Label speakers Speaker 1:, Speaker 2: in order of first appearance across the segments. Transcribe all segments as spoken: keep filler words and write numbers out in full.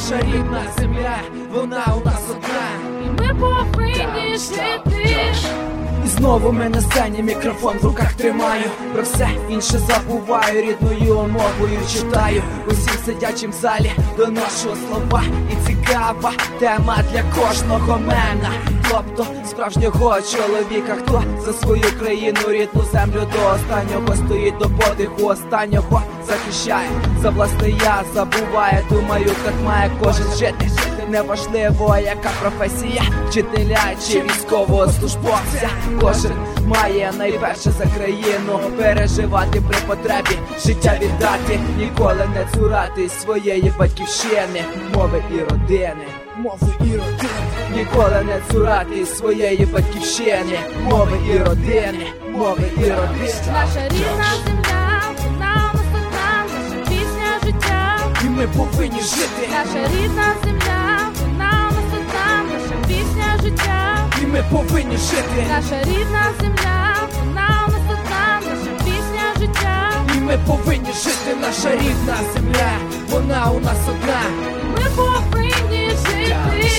Speaker 1: наша рідна земля, вона у нас одна.
Speaker 2: І ми повинні жити.
Speaker 1: І знову ми на сцені, мікрофон в руках тримаю. Про все інше забуваю, рідною мовою читаю. Усім сидячим в залі доношу слова. І цікава тема для кожного мене. Тобто справжнього чоловіка, хто за свою країну, рідну землю до останнього стоїть, до подиху останнього захищає. За власне я забуває, думаю, так має кожен жити. Неважливо, яка професія, вчителя чи військового службовця. Кожен має найперше за країну переживати при потребі, життя віддати, ніколи не цурати своєї батьківщини, мови і родини. Мови і родини. Ніколи не цурати своєї батьківщини, мови і родини, мови і родини.
Speaker 2: Наша рідна земля, вона у нас одна, наша пісня життя.
Speaker 1: І ми повинні жити.
Speaker 2: Наша рідна земля, вона у нас одна, наша пісня життя.
Speaker 1: І ми повинні жити.
Speaker 2: Наша рідна земля, вона у нас одна, наша пісня життя.
Speaker 1: І ми повинні жити, наша рідна земля, вона у нас одна.
Speaker 2: Ми повинні жити.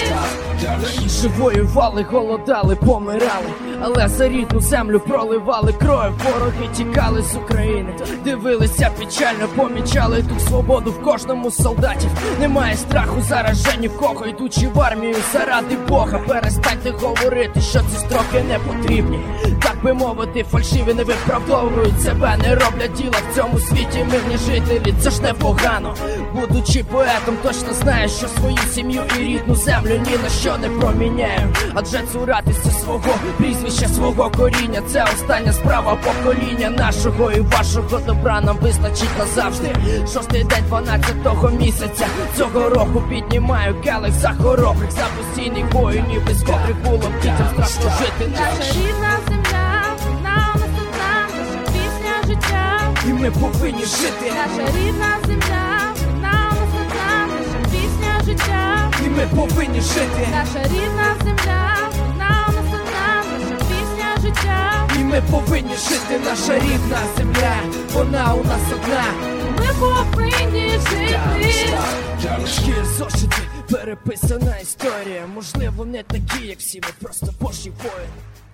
Speaker 1: Раніше воювали, голодали, помирали, але за рідну землю проливали кров. Вороги тікали з України, дивилися печально, помічали ту свободу в кожному солдаті. Немає страху зараз же ні в кого, йдучи в армію заради Бога. Перестаньте говорити, що ці строки не потрібні. Так би мовити, фальшиві не виправдовують себе, не роблять діла в цьому світі мирні жителі. Це ж непогано. Будучи поетом, точно знаю, що свою сім'ю і рідну землю ні на що не проміняю. Адже цуратися свого прізвища, свого коріння — це остання справа покоління нашого і вашого добра нам вистачить назавжди. Шостий день дванадцятого місяця цього року піднімаю келих за хоробрих, за постійних воїнів, без котрих було б дітям страшно жити.
Speaker 2: Наша рідна земля, вона у нас одна, наша пісня життя.
Speaker 1: І ми повинні жити.
Speaker 2: Наша рідна земля, вона у нас одна, наша пісня життя.
Speaker 1: І ми повинні жити.
Speaker 2: Наша рідна земля, вона у нас одна, наша пісня життя.
Speaker 1: І ми повинні жити, наша рідна земля, вона у нас одна.
Speaker 2: Ми повинні жити.
Speaker 1: Важкі зошити, переписана історія. Можливо, не такі, як всі, ми просто божі воїни.